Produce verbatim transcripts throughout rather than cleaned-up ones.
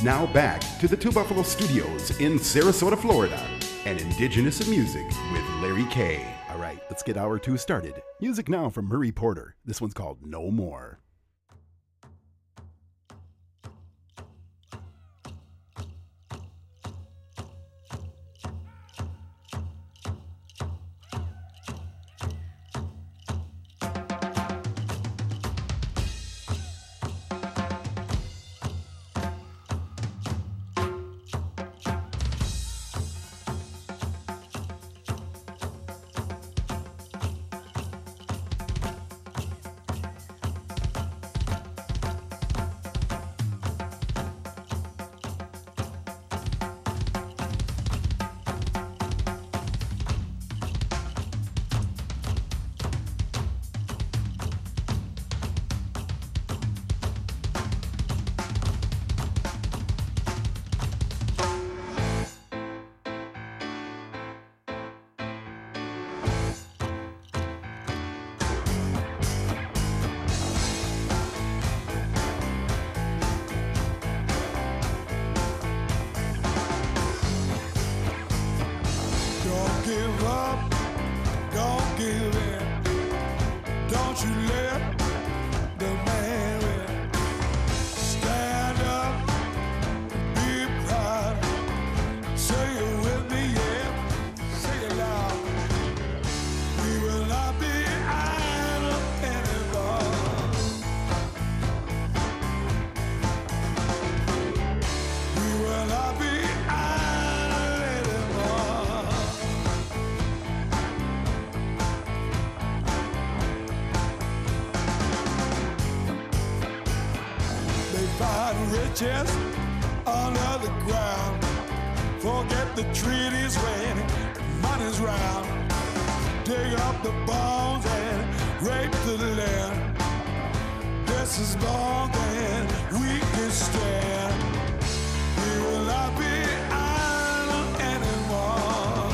Now back to the Two Buffalo Studios in Sarasota, Florida, and Indigenous Music with Larry K. All right, let's get hour two started. Music now from Murray Porter. This one's called No More. Riches under the ground. Forget the treaties when money's round. Dig up the bones and rape the land. This is more than we can stand. We will not be idle anymore.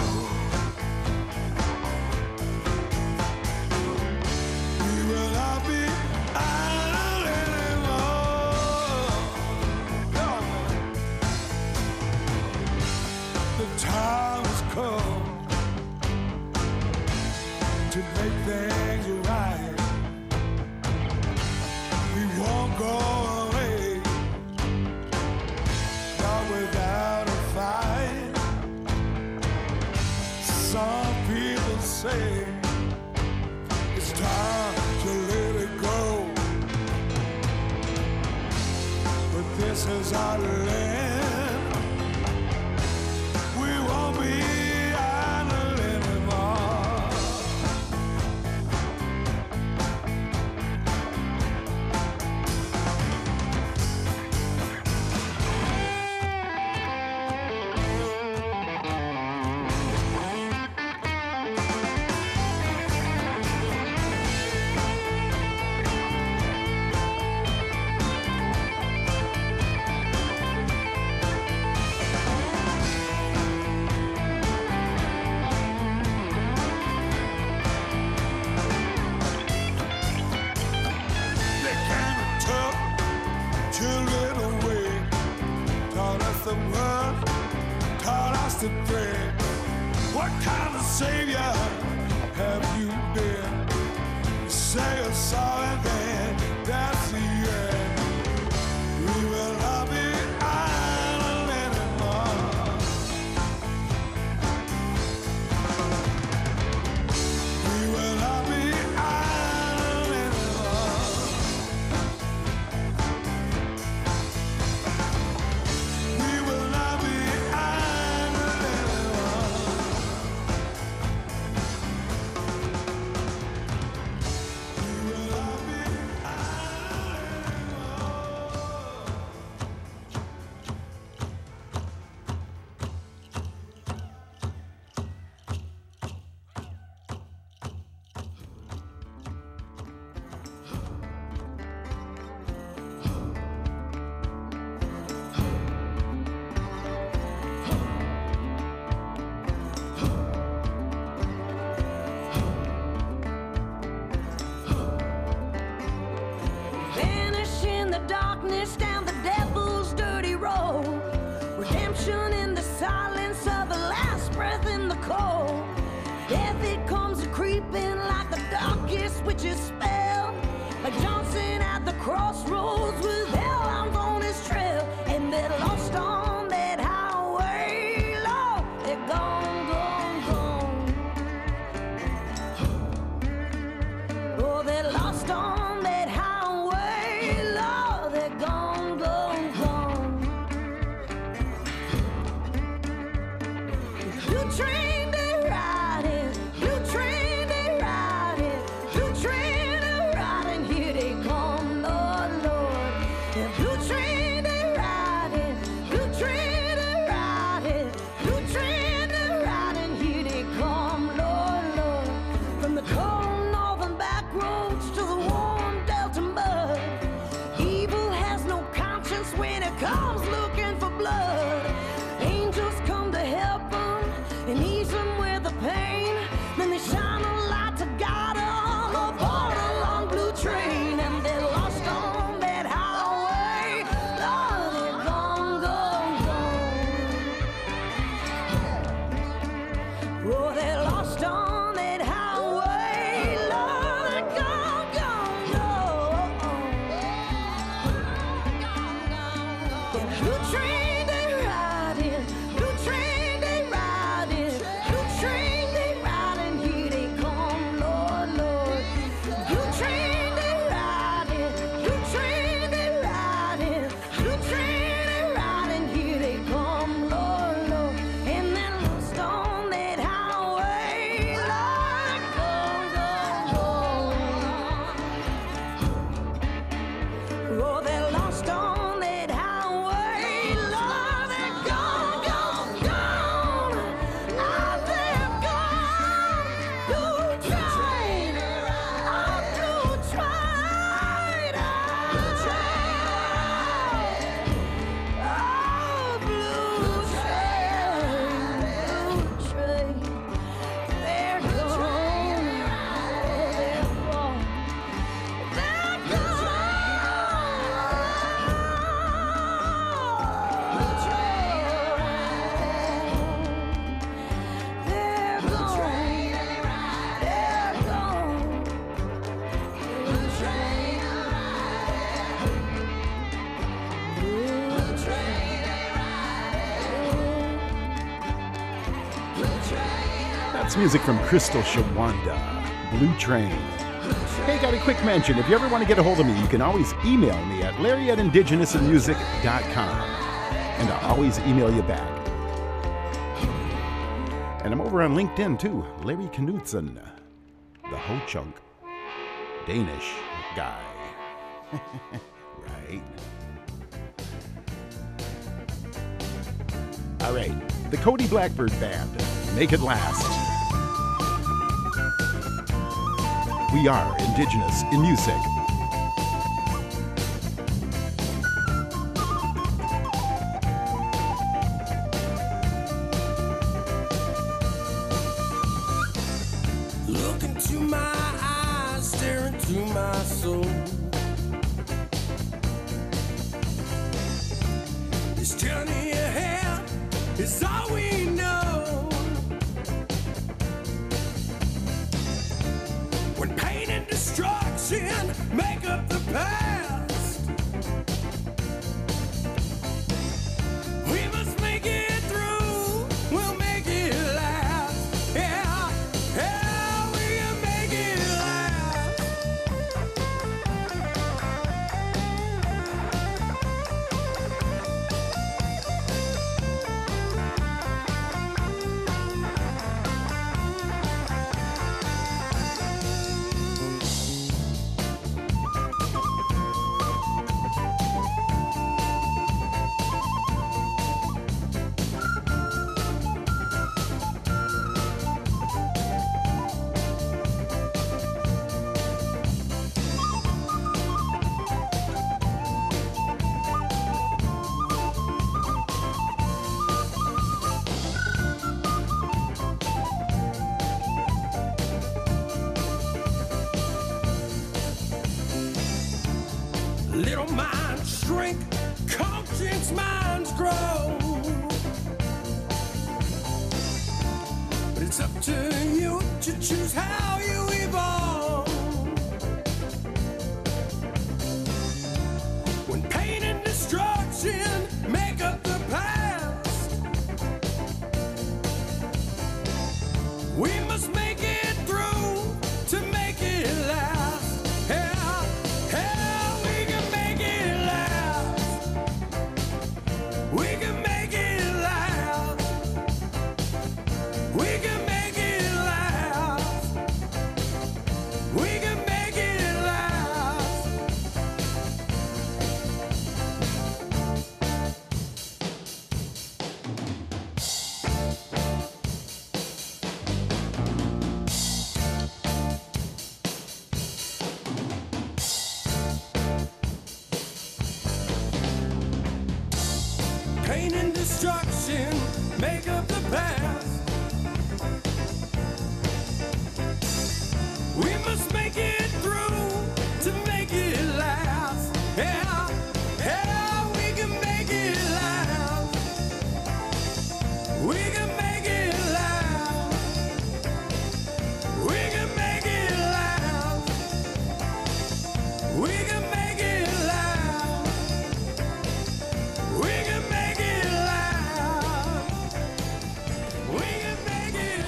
We will not be idle anymore. The time has come to make things right. We won't go away, not without a fight. Some people say it's time to let it go, but this is our land. To pray. What kind of savior have you been? You say you're sorry, then that's the end. We will not be idle anymore. We will not be idle anymore. We will not be witch's spell, like Johnson at the crossroads with hellhounds on his trail, and they're lost on that highway. Lord, they're gone, gone, gone. Oh, they're lost on that highway. Lord, they're gone, gone, gone. Blue train they riding, blue train they riding, blue train they riding, here they come, Lord, Lord. Yeah, blue train they riding, blue train they riding, blue train they riding, here they come, Lord, Lord. From the cold northern back roads to the warm Delta mud, evil has no conscience when it comes looking for blood. Angels come to help them and ease them with the pain. Then they shine a light to guide them aboard a long blue train, and they're lost on that highway. Lord, they're gone, gone, gone. Oh, they're lost on that highway. Lord, they're gone, gone, gone. Yeah, blue train they riding, blue train they riding, blue train they riding, here they come, Lord, Lord. Blue train they riding, blue train they riding, blue train they riding, here they come, Lord, Lord. And they're lost on that highway, Lord, gone, gone, gone. Oh, they're lost on that highway, Lord, they're gone, gone, gone. Ah, they're gone. Blue train, ah, blue train, ah, blue train, blue train. They're gone, they're gone, they're That's music from Crystal Shawanda, Blue Train. Hey, got a quick mention. If you ever want to get a hold of me, you can always email me at larry at indigenous and music dot com. And I'll always email you back. And I'm over on LinkedIn too. Larry Knudsen, the Ho Chunk Danish guy. Right. All right. The Cody Blackbird Band. Make it last. We are indigenous in music. Look into my eyes, stare into my soul. This journey ahead is all we know. When pain and destruction make up the past, we must make it through. We'll make it last. Yeah, yeah, we can make it last. Little minds shrink, conscience minds grow. But it's up to you to choose how you evolve. destruction, make up the past. We must make it through to make it last. Yeah, yeah, we can make it last. We can make it last. We can make it last. We can make it last. We can make it last. We can make it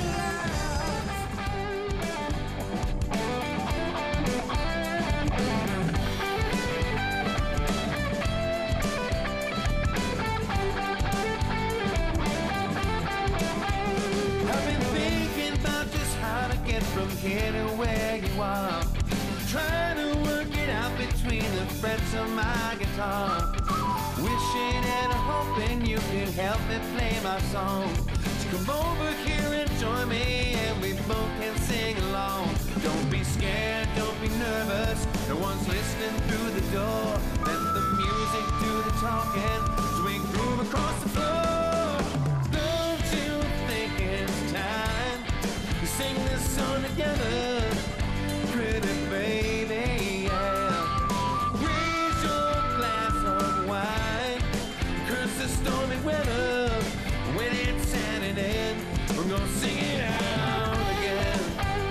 I've been thinking about just how to get from here to where you are. Trying to work it out between the frets of my guitar. Wishing and hoping you can help me play my song. So come over here and join me and we both can sing along. Don't be scared, don't be nervous. No one's listening through the door. Let the music do the talking as we groove across the floor. Don't you think it's time to sing this song together? Pretty baby, yeah. Raise your glass of wine. Curse the stormy weather. When it's Saturday, we're gonna sing it out again.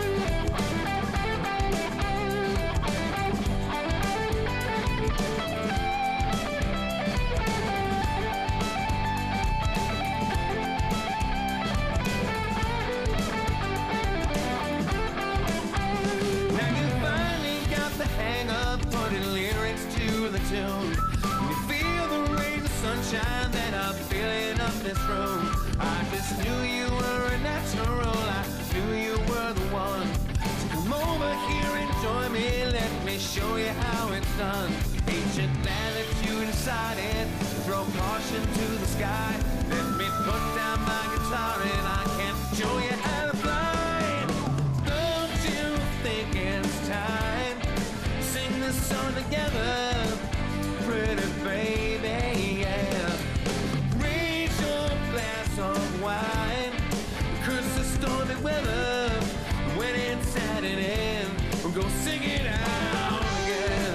Now you finally got the hang of putting lyrics to the tune. When you feel the rays of sunshine that are filling up this room, I just knew you were a natural. I knew you were the one. So come over here and join me. Let me show you how it's done. Ain't you glad that you decided to throw caution to the sky? Let me put down my guitar and I can show you how to fly. Don't you think it's time to sing this song together? Pretty baby, yeah. Raise your glass of wine. Curse the stormy weather. When it's Saturday, we'll go sing it out again.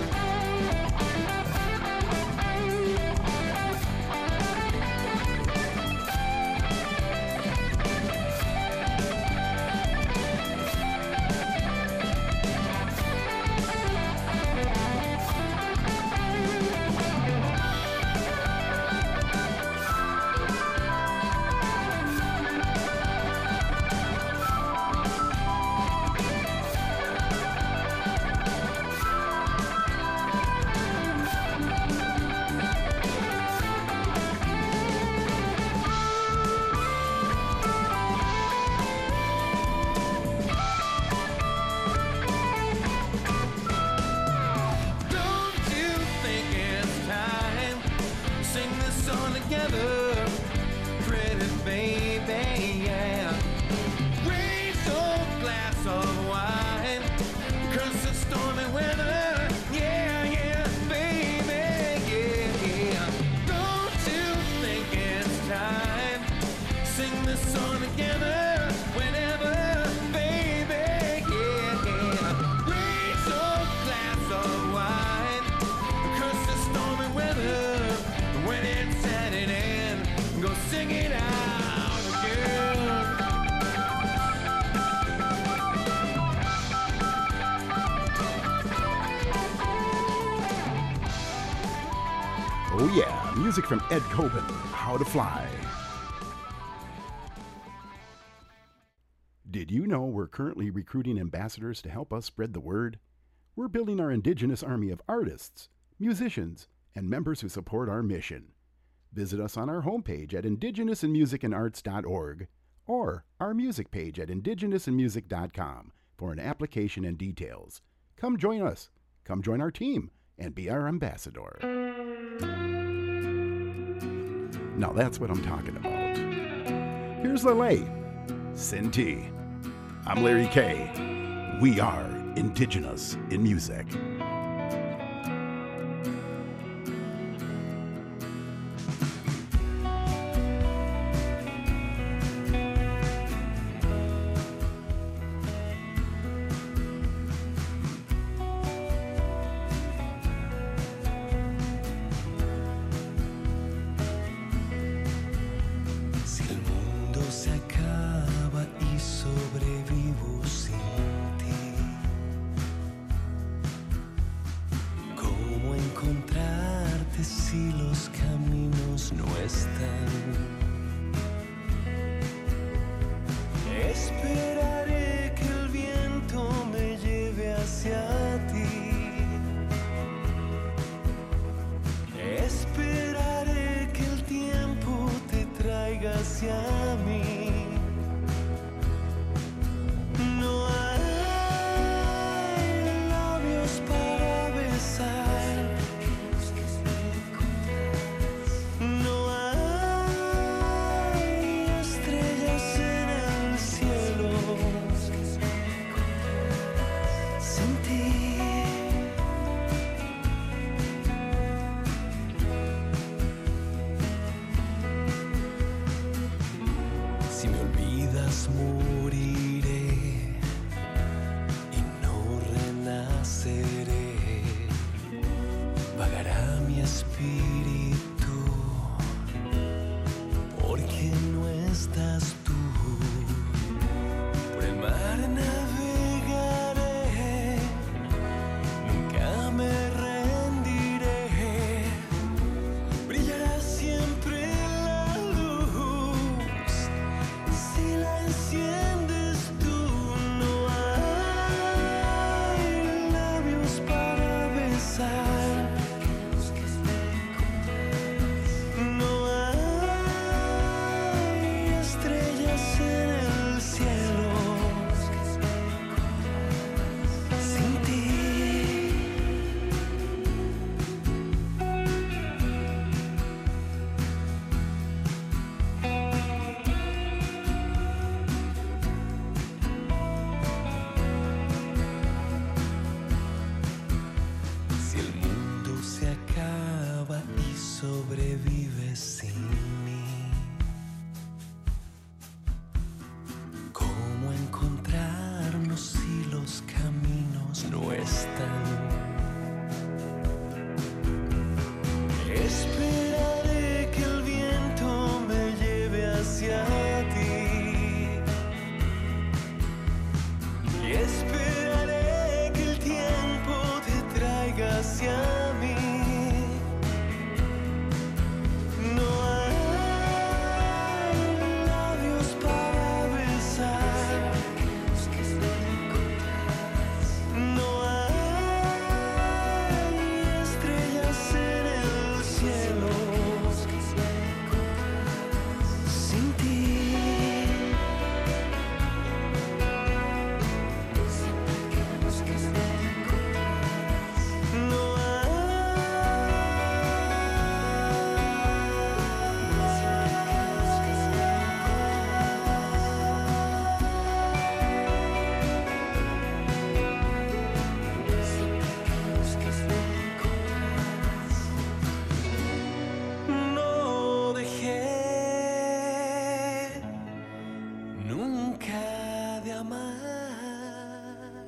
Don't you think it's time to sing this song together? Pretty baby, yeah. Raise your glass of wine. Curse the stormy weather. Yeah, yeah, baby, yeah, yeah. Don't you think it's time to sing this song together? Whenever, baby, yeah, yeah. Raise your glass of wine. Curse the stormy weather. When it's Saturday, go sing it out again. Oh yeah, music from Ed Coben, How to Fly. Did you know we're currently recruiting ambassadors to help us spread the word? We're building our indigenous army of artists, musicians, and members who support our mission. Visit us on our homepage at indigenous in music and arts dot org or our music page at indigenous in music dot com for an application and details. Come join us. Come join our team and be our ambassador. Now that's what I'm talking about. Here's Lele, Sinti. I'm Larry K. We are Indigenous in Music. amar.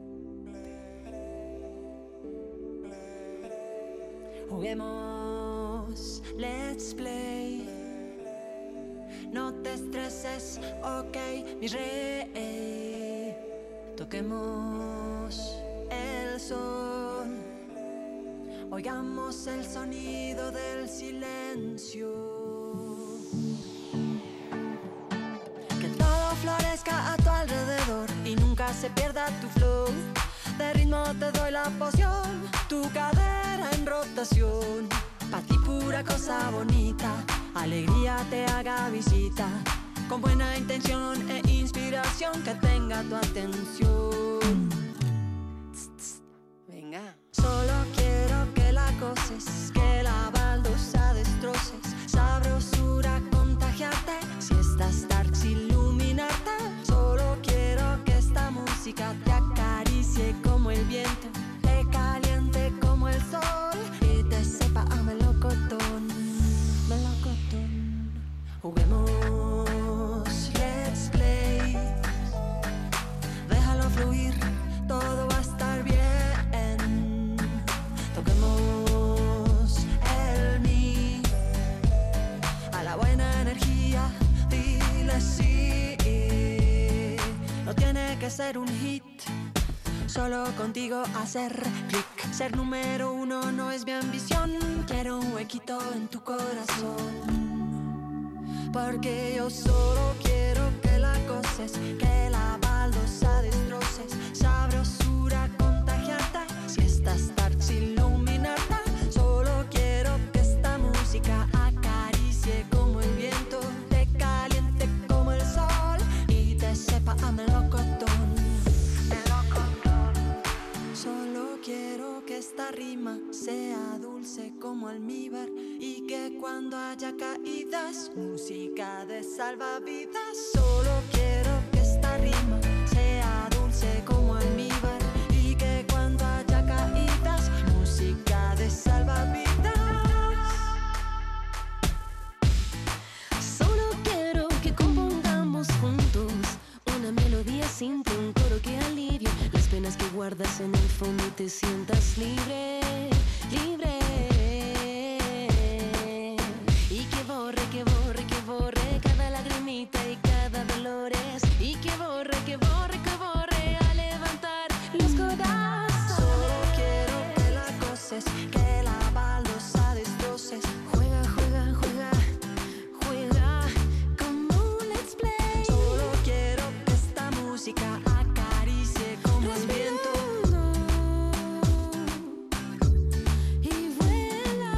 Juguemos, let's play. No te estreses, ok, mi rey. Toquemos el son. Oigamos el sonido del silencio. Que todo florezca a tu alrededor y nunca se pierda tu flow. De ritmo te doy la poción, tu cadera en rotación. Pa' ti pura cosa bonita, alegría te haga visita. Con buena intención e inspiración que tenga tu atención. Tss, tss. Venga. Solo quiero que la goces, que la baldosa destroces. Sabrosura contagiarte, si estás darks iluminarte. Solo quiero que esta música te acaricie como el viento, te caliente como el sol y te sepa a melocotón, melocotón. Juguemos, let's play. Déjalo fluir, todo va a estar bien. Toquemos el mi a la buena energía, dile sí. No tiene que ser un hit, solo contigo hacer clic. Ser número uno no es mi ambición. Quiero un huequito en tu corazón. Porque yo solo quiero que la goces, que la baldosa destroces. Sabrosura contagiarte, si estás darks iluminarte. Solo quiero que esta música acaricie como el viento, te caliente como el sol y te sepa a melocotón, melocotón. Solo quiero que esta rima sea dulce como almíbar y que cuando haya caídas, música de salvavidas. Solo quiero que esta rima sea dulce como almíbar y que cuando haya caídas, música de salvavidas. Solo quiero que compongamos juntos una melodía simple, un coro que alivie las penas que guardas en el fondo y te sientas libre, libre. Y que borre, que borre, que borre cada lagrimita y cada dolores. Y que borre, que borre, que borre a levantar los corazones. Solo quiero que la goces, que la baldosa destroces. Juega, juega, juega, juega como un let's play. Solo quiero que esta música acaricie como el viento. Y vuela.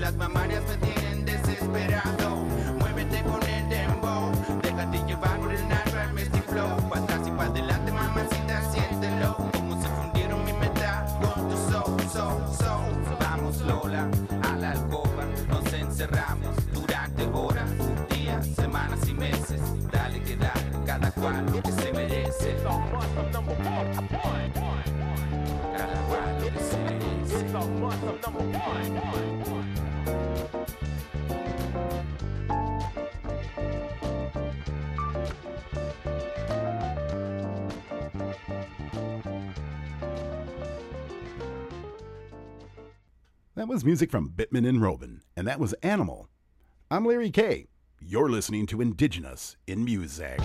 las memorias me tienen desesperado. Muévete con el dembow, déjate llevar por el natural Misty Flow. Pa' atrás y pa' adelante, mamacita, siéntelo. Como se fundieron mi meta con tu soul, soul, soul. Vamos Lola, a la alcoba, nos encerramos durante horas, días, semanas y meses. Dale que dale, cada cual lo que se merece. Cada cual lo que se merece. That was music from Bittman and Robin, and that was Animal. I'm Larry K. You're listening to Indigenous in Music.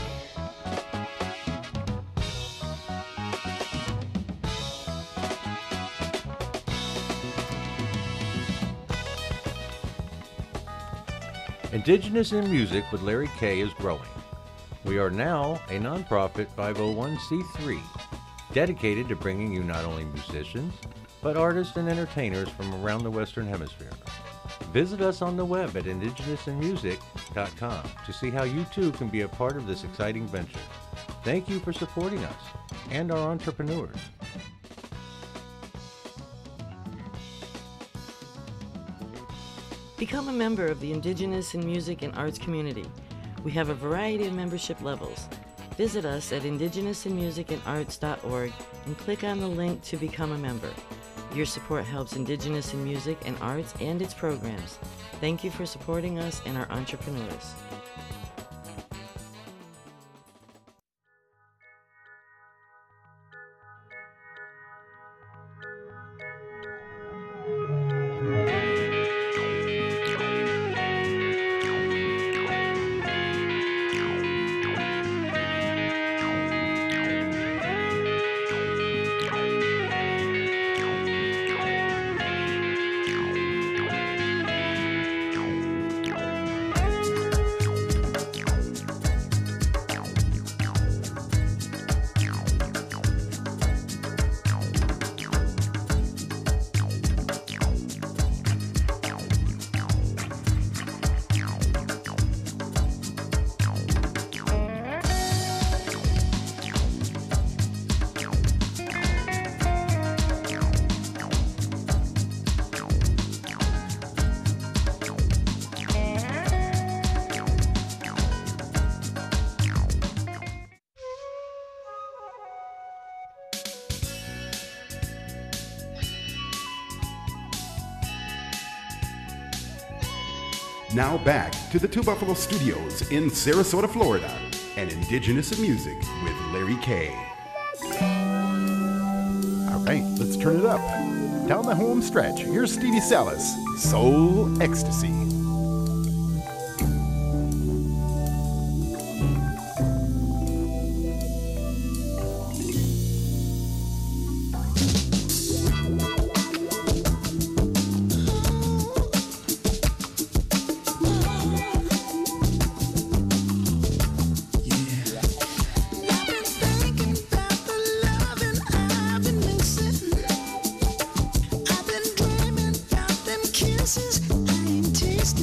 Indigenous in Music with Larry K. is growing. We are now a nonprofit five oh one c three dedicated to bringing you not only musicians, but artists and entertainers from around the Western Hemisphere. Visit us on the web at indigenous in music dot com to see how you too can be a part of this exciting venture. Thank you for supporting us and our entrepreneurs. Become a member of the Indigenous in Music and Arts community. We have a variety of membership levels. Visit us at indigenous in music and arts dot org and click on the link to become a member. Your support helps Indigenous in Music and Arts and its programs. Thank you for supporting us and our entrepreneurs. Now back to the Two Buffalo Studios in Sarasota, Florida, and Indigenous in Music with Larry K. All right, let's turn it up. Down the home stretch, here's Stevie Salas, Soul Ecstasy. Kisses I ain't tasted.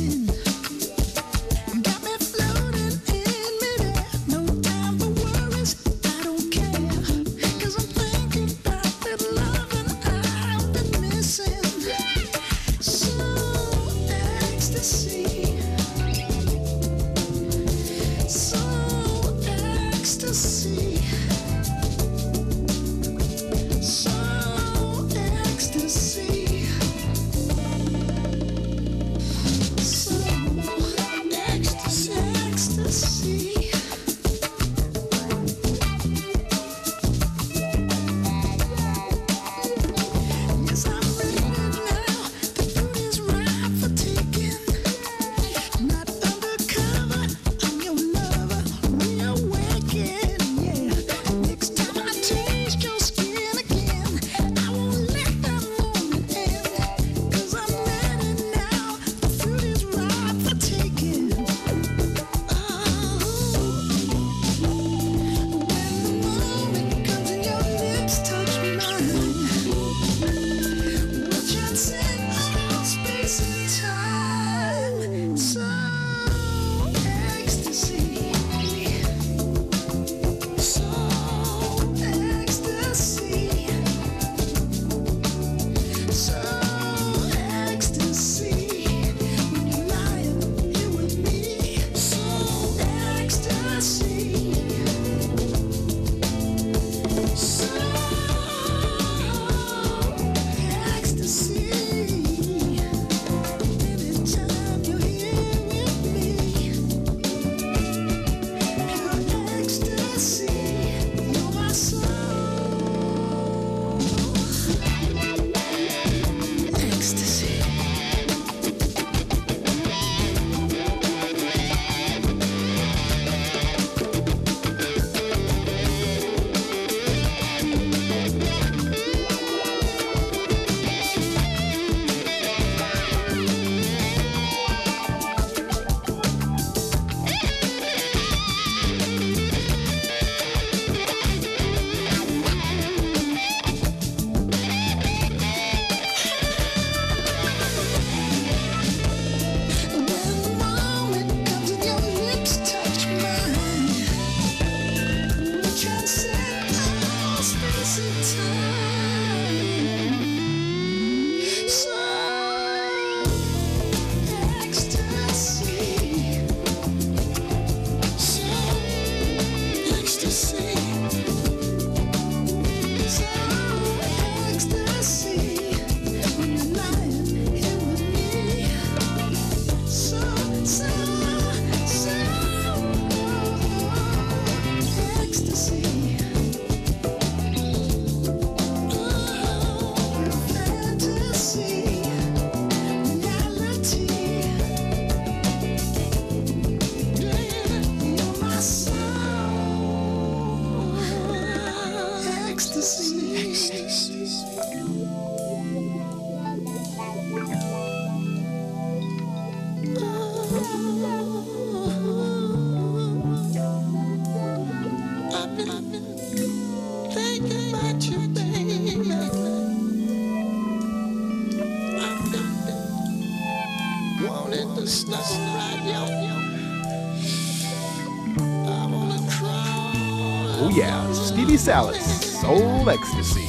Oh yeah, Stevie Salas, Soul Ecstasy.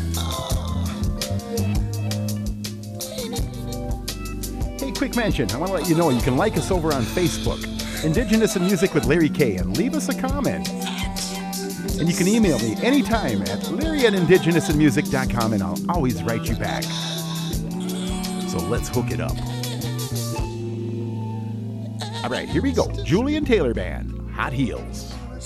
Hey, quick mention, I want to let you know you can like us over on Facebook, Indigenous in Music with Larry K, and leave us a comment. And you can email me anytime at larry at indigenous in music dot com, and I'll always write you back. So let's hook it up. All right, here we go. Julian Taylor Band, Hot Heels.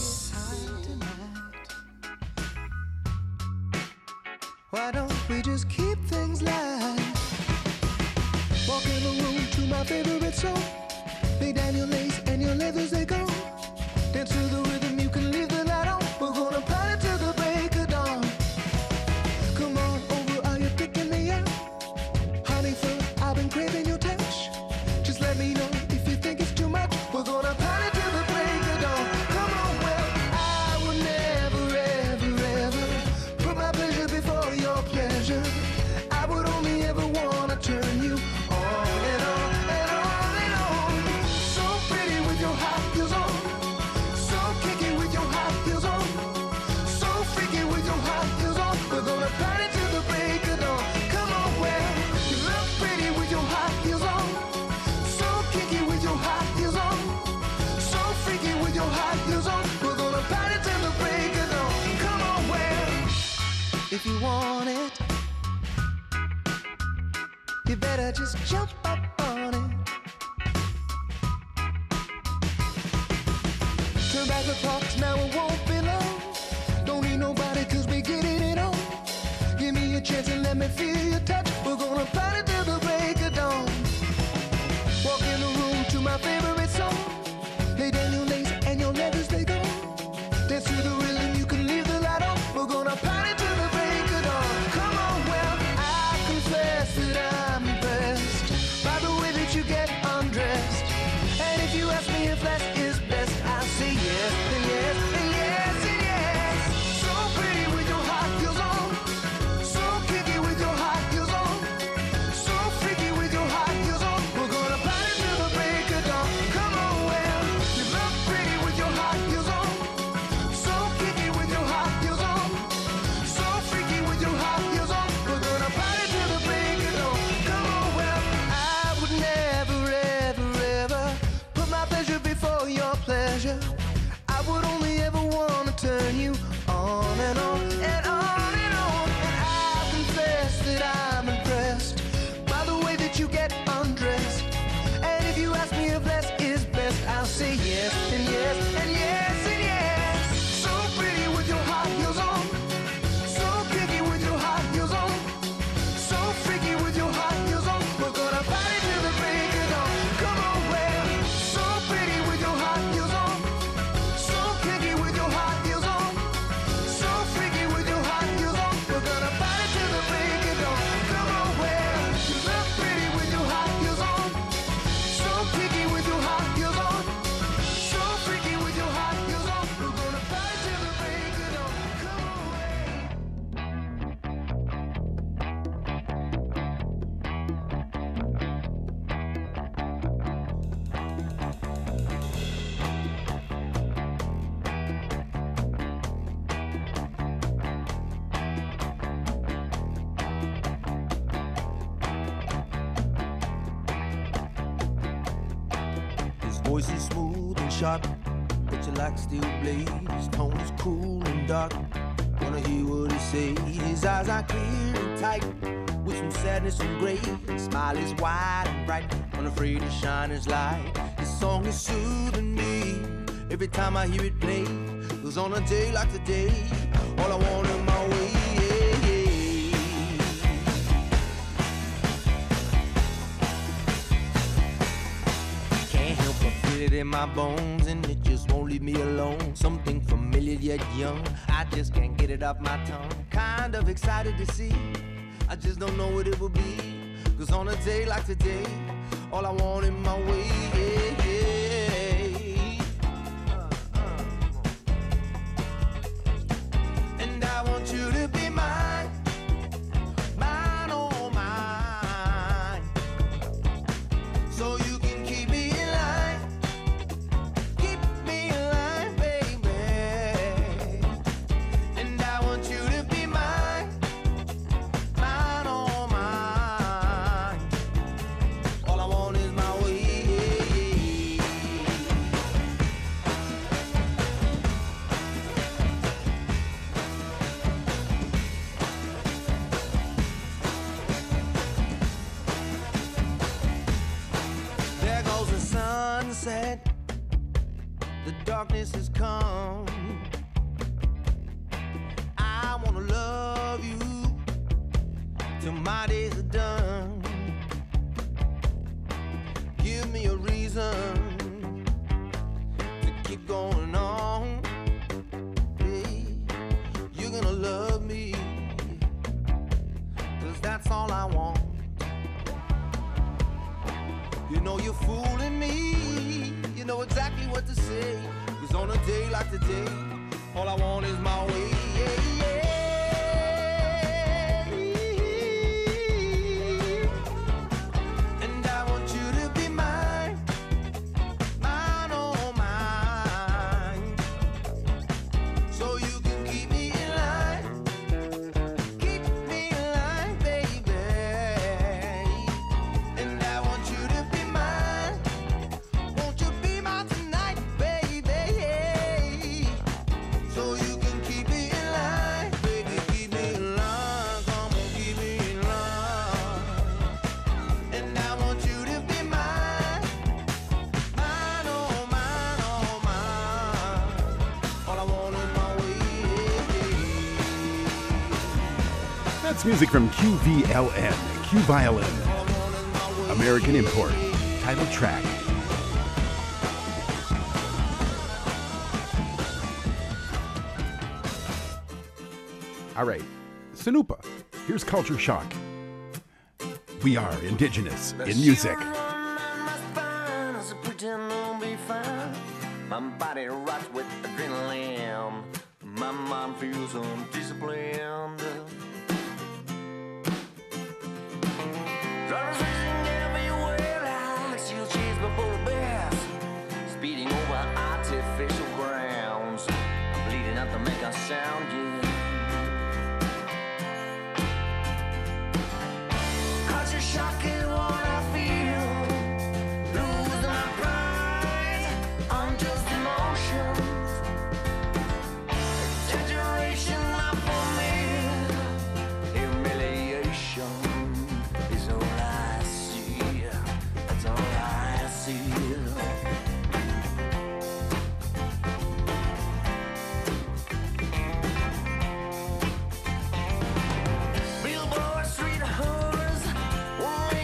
Why don't we just keep things light? Walk in the room to my favorite song. Lay down your lace and your leathers, they go. Dance to the rhythm, you can leave the light on. We're gonna party till the break of dawn. Come on over, are you picking me up? Honey, fur, I've been craving your touch. Just let me know if you think it's too much. We're gonna party till the break of dawn. Come on, well, I would never, ever, ever put my pleasure before your pleasure. I would only ever wanna turn you on and on and on and on. So pretty with your hot heels on. So kicky with your hot heels on. So freaky with your hot heels on. We're gonna party till the break of dawn. Come on, well, you look pretty with your hot heels on. So kicky with your hot heels on. So freaky with your hot heels on. We're gonna party till the break of dawn. Come on, well, if you want it, you better just jump up on it. Turn back the clocks, now it won't be long. Don't need nobody cause we getting it on. Give me a chance and let me feel your touch. We're gonna party till the break of dawn. Walk in the room to my favorite song. Lay down your lace and your leathers, they go. Dance to the rhythm, you can leave the light on. We're gonna party till the break of dawn. Come on, well, I confess that I'm impressed by the way that you get undressed. And if you ask me if that is best, I'll say yes and yes and yes and yes. So pretty with your hot heels on. So kicky with your hot heels on. So freaky with your hot heels on. We're gonna party till the break of dawn. Come on, well, you look pretty with your hot heels on. So kicky with your hot heels on. So freaky with your hot heels on. We're gonna party till the break of dawn. voice is smooth and sharp, but you like steel blades. His tone is cool and dark. Wanna hear what he say? His eyes are clear and tight, with some sadness and gray. His smile is wide and bright, unafraid to shine his light. His song is soothing me every time I hear it play. 'Cause on a day like today, all I want in my way. Yeah, yeah. Can't help but feel it in my bones, and it just won't leave me alone. Something familiar yet young, I just can't get it off my tongue. Kind of excited to see, I just don't know what it will be. 'Cause on a day like today, all I want in my way. Yeah, yeah. Uh, uh. And I want you to be mine, mine, oh mine. So you can keep me in line, keep me in line, baby. And I want you to be mine, mine, oh mine. All I want is my way. There goes the sunset, the darkness has come. I wanna love you till my days are done. Give me a reason to keep going on. Hey, you're gonna love me, 'cause that's all I want. You know you're fooling me, you know exactly what to say. 'Cause on a day like today, all I want is my way. Yeah, yeah. And I want you to be mine, mine, oh mine. So you can keep me in line, keep me in line, baby. And I want you to be mine. Won't you be mine tonight, baby? So you can keep me in line, baby, keep me in line. Come on, keep me in line. And I want you to be mine, mine, oh mine, oh mine. All I want is my way. That's music from Q V L N, Q Violin, American import, title track. All right, Sanupa, here's Culture Shock. We are indigenous in music. My body rots with adrenaline. My mind feels undisciplined. Drivers racing everywhere like she'll chase my polar bears. Speeding over artificial grounds. Bleeding out to make a sound, yeah. Culture shock is what I feel. Losing my pride, unjust emotions. Exaggeration not for me. Humiliation is all I see. That's all I see. Billboard street hoods won't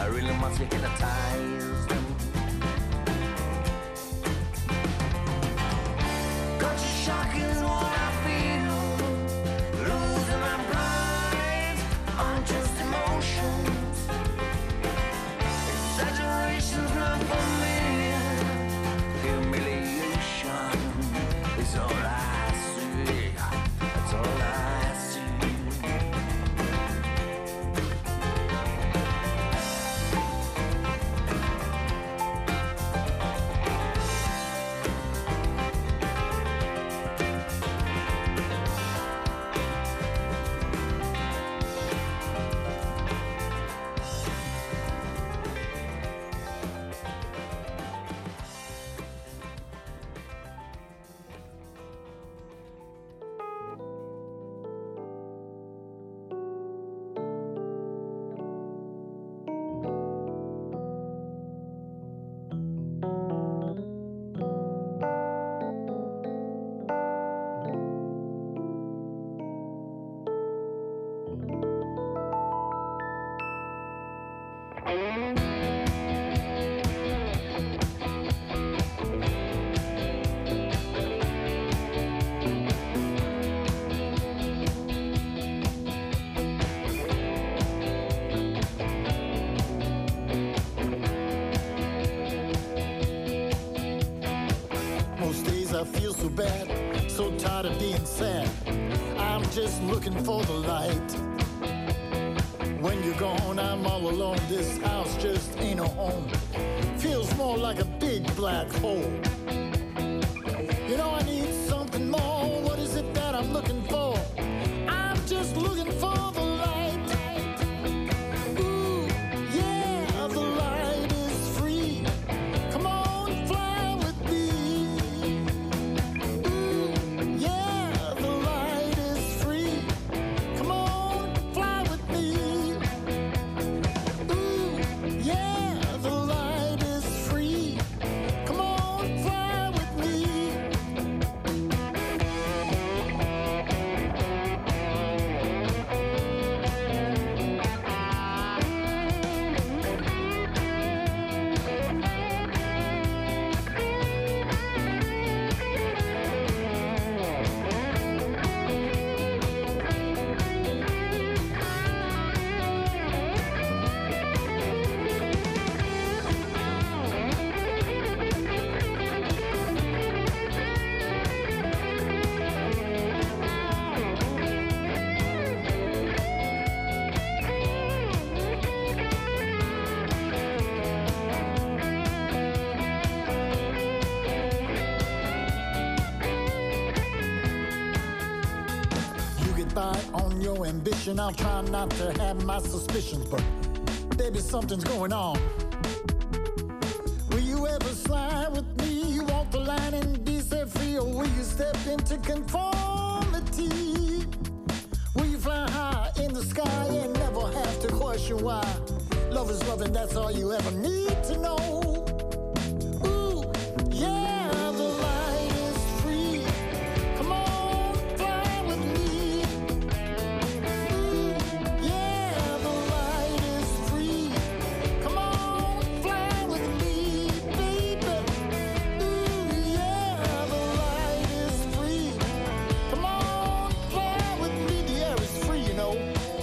I really must hypnotize them. Culture shock is what I feel. Losing my pride on just emotions. Exaggeration's not for me. Humiliation is all I see. That's all I see. Most days I feel so bad, so tired of being sad. I'm just looking for the light. When you're gone, I'm all alone. This house just ain't a home. Feels more like a big black hole. You know I need something more. What is it that I'm looking for? I'm just looking for the light. Ooh, yeah, the light is free. Come on, fly with me. Ooh, yeah, the light is free. Come on, fly with me. Ooh, yeah, the light is free. Come on, fly with me. You get by on your ambition. I'll try not to have my suspicions, but baby, something's going on. Will you ever slide with me? Walk the line and be set free, or will you step into conformity? Will you fly high in the sky and never have to question why? Love is love and that's all you ever need to know. Ooh, yeah, the light is free. Come on, fly with me. Ooh, yeah, the light is free. Come on, fly with me, baby. Ooh, yeah, the light is free. Come on, fly with me. The air is free, you know.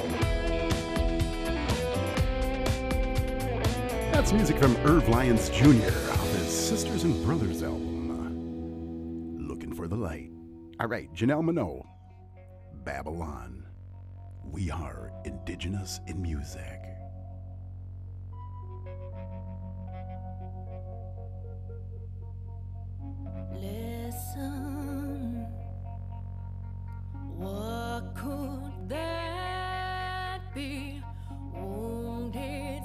That's music from Irv Lyons Junior off his Sisters and Brothers album. Looking for the light. All right, Janelle Monáe, Babylon. We are indigenous in music. Listen, what could that be? Wounded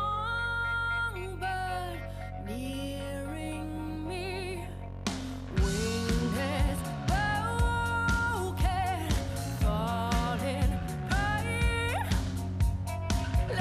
songbird nearing me. Wind has broken, falling prey.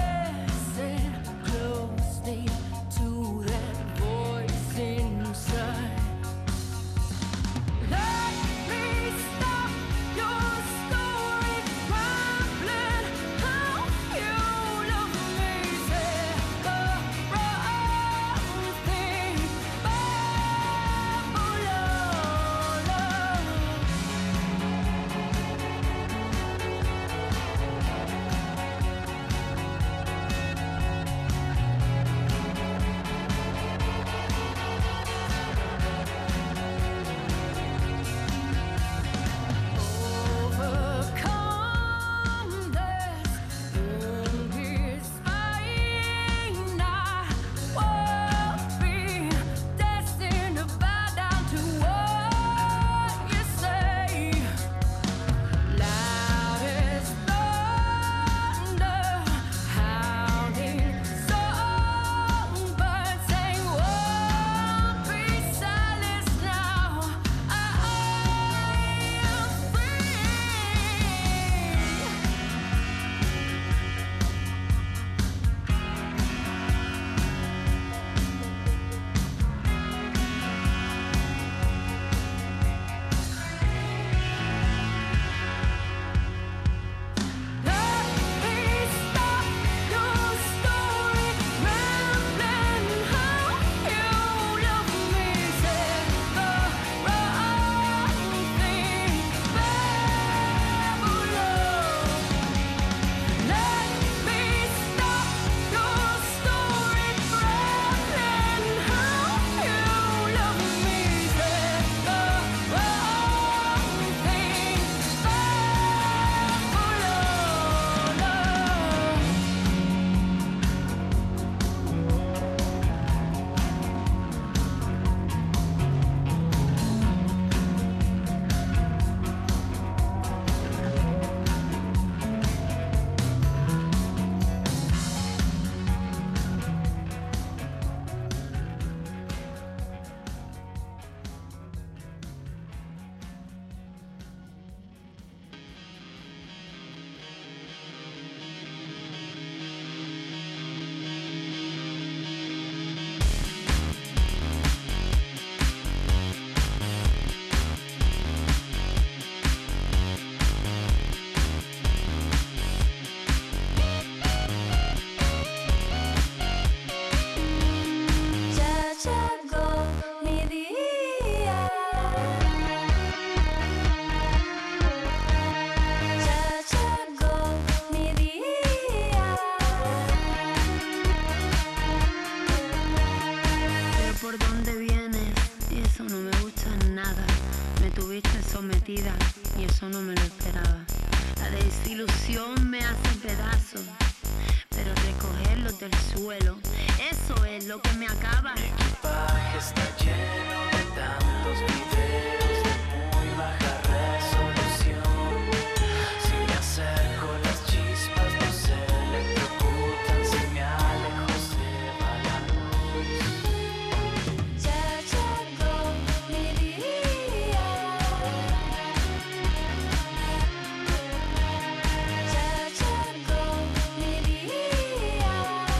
lo que me acaba. Mi equipaje está lleno de tantos videos de muy baja resolución. Si me acerco las chispas no se electrocutan, si me alejo se va la luz. Ya llegó mi día. Ya llegó mi día.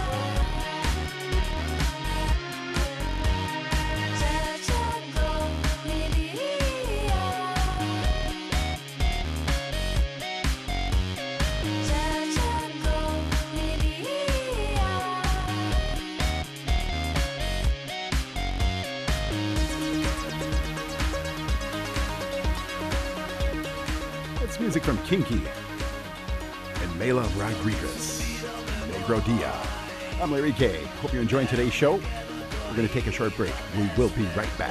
Ya llegó mi día. Ya llegó mi día. It's music from Kinky and Mela Rodriguez. Negro Dia. I'm Larry K. Hope you're enjoying today's show. We're going to take a short break. We will be right back.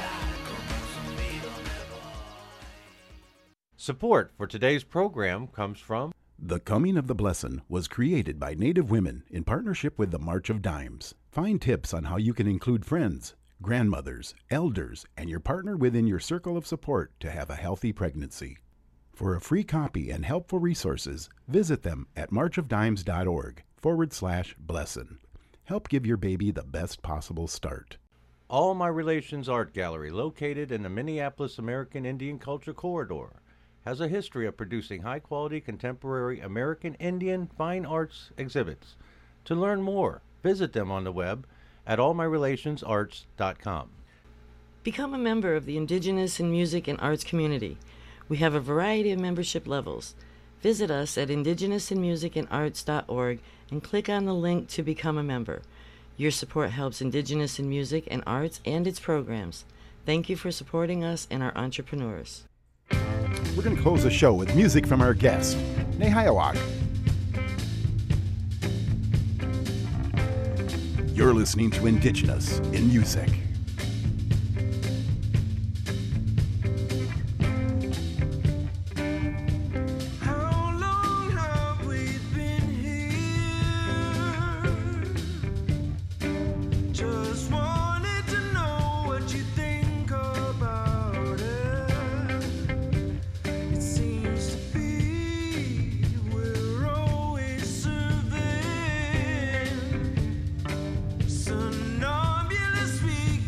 Support for today's program comes from The Coming of the Blessin' was created by Native women in partnership with the March of Dimes. Find tips on how you can include friends, grandmothers, elders, and your partner within your circle of support to have a healthy pregnancy. For a free copy and helpful resources, visit them at marchofdimes.org forward slash blessin'. Help give your baby the best possible start. All My Relations Art Gallery, located in the Minneapolis American Indian Culture Corridor, has a history of producing high-quality contemporary American Indian fine arts exhibits. To learn more, visit them on the web at all my relations arts dot com. Become a member of the Indigenous in Music and Arts community. We have a variety of membership levels. Visit us at indigenous in music and arts dot org and click on the link to become a member. Your support helps Indigenous in Music and Arts and its programs. Thank you for supporting us and our entrepreneurs. We're going to close the show with music from our guest, Nehayawak. You're listening to Indigenous in Music. How long have we been here? Just wanted to know what you think about it. It seems to be we're always serving. Somnambulous we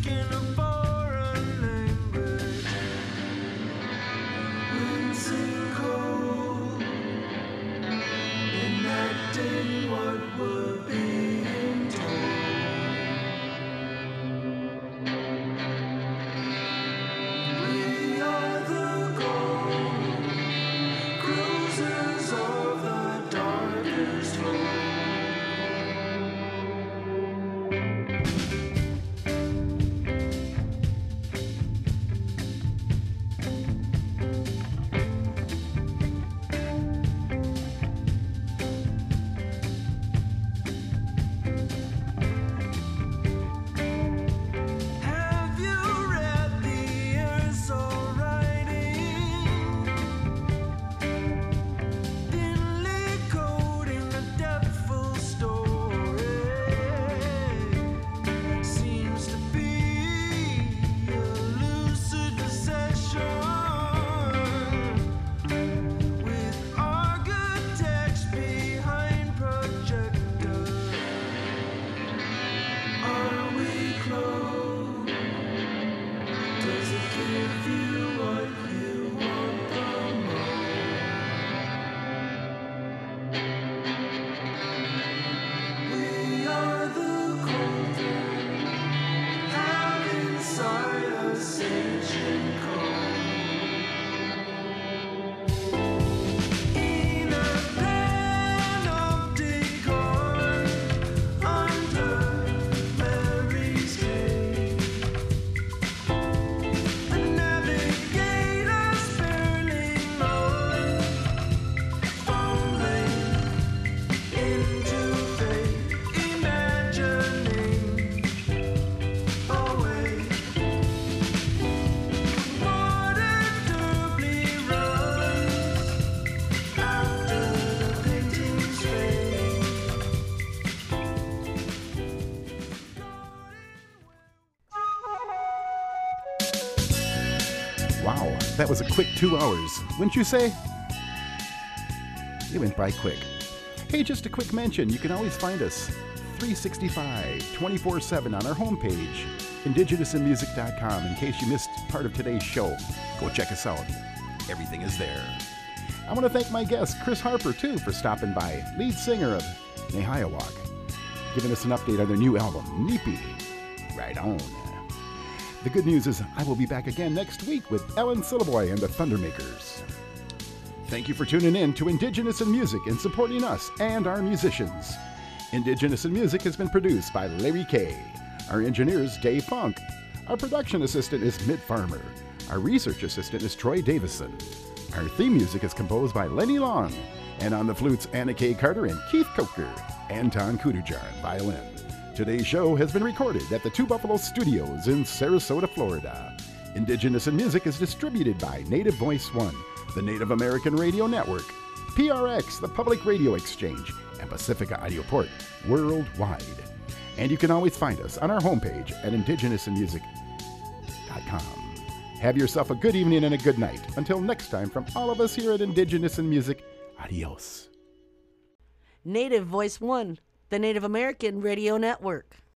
That was a quick two hours, wouldn't you say? It went by quick. Hey, just a quick mention, you can always find us three sixty-five, twenty-four seven on our homepage, indigenous in music dot com. In case you missed part of today's show, go check us out. Everything is there. I want to thank my guest, Chris Harper, too, for stopping by, lead singer of Nehiyawak, giving us an update on their new album, Neepy. Right on. The good news is I will be back again next week with Ellen Syllaboy and the Thundermakers. Thank you for tuning in to Indigenous in Music and supporting us and our musicians. Indigenous in Music has been produced by Larry Kay. Our engineer is Dave Funk. Our production assistant is Mid Farmer. Our research assistant is Troy Davison. Our theme music is composed by Lenny Long. And on the flutes, Anna K. Carter and Keith Coker. Anton Kudujar on violin. Today's show has been recorded at the Two Buffalo Studios in Sarasota, Florida. Indigenous in Music is distributed by Native Voice One, the Native American Radio Network, P R X, the Public Radio Exchange, and Pacifica Audio Port worldwide. And you can always find us on our homepage at indigenous in music dot com. Have yourself a good evening and a good night. Until next time, from all of us here at Indigenous in Music, adios. Native Voice One, the Native American Radio Network.